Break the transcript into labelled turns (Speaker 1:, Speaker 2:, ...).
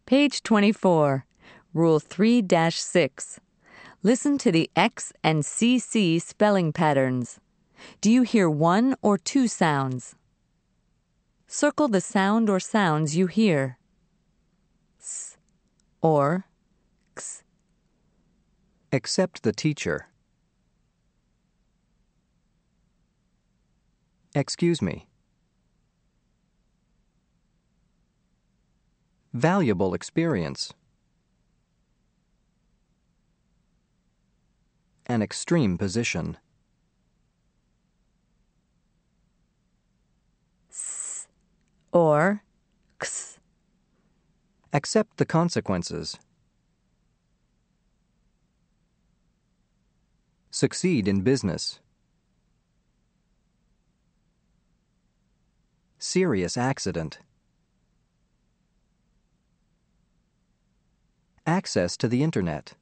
Speaker 1: Page 24. Rule 3-6. Listen to the X and CC spelling patterns. Do you hear one or two sounds? Circle the sound or sounds you hear. S or X.
Speaker 2: Accept the teacher. Excuse me. Valuable experience. An extreme position.
Speaker 1: S or X.
Speaker 2: Accept the consequences. Succeed in business. Serious accident. Access to the Internet.